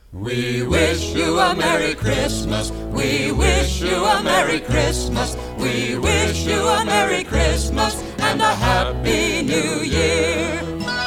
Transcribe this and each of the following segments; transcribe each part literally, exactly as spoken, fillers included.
We wish you a Merry Christmas. We wish you a Merry Christmas. We wish you a Merry Christmas and a Happy New Year.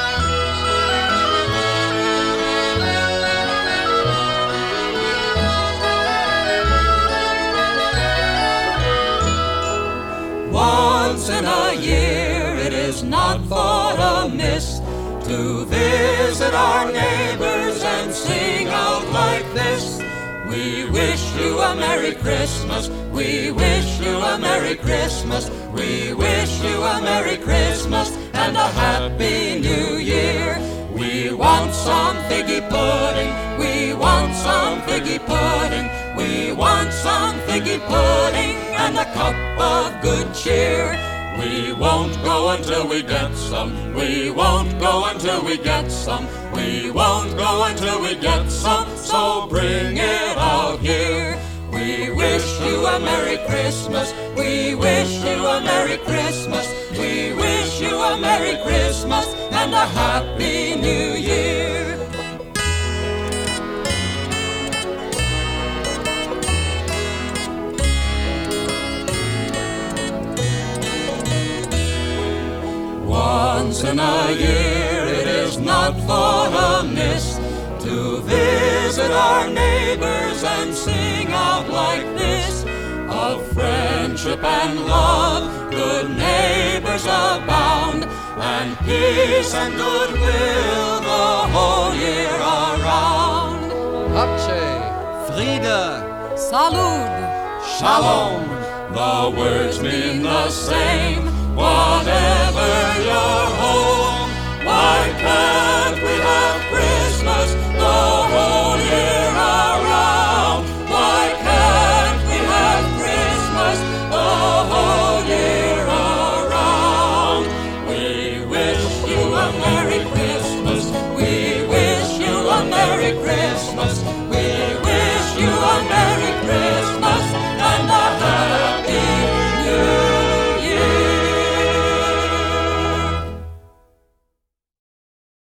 Once in a year it is not thought amiss to visit our neighbors and sing out like this. We wish you a Merry Christmas. We wish you a Merry Christmas. We wish you a Merry Christmas and a Happy New Year. We want some figgy pudding. We want some figgy pudding. We want some figgy pudding and a cup of good cheer. We won't go until we get some. We won't go until we get some. We won't go until we get some. So bring it out here. We wish you a Merry Christmas. We wish you a Merry Christmas. We wish you a Merry Christmas and a Happy New Year. Once in a year it is not thought amiss to visit our neighbors and sing out like this. Of friendship and love, good neighbors abound, and peace and goodwill the whole year around. Pace, Friede, Salud, Shalom, the words mean the same. Whatever your home, why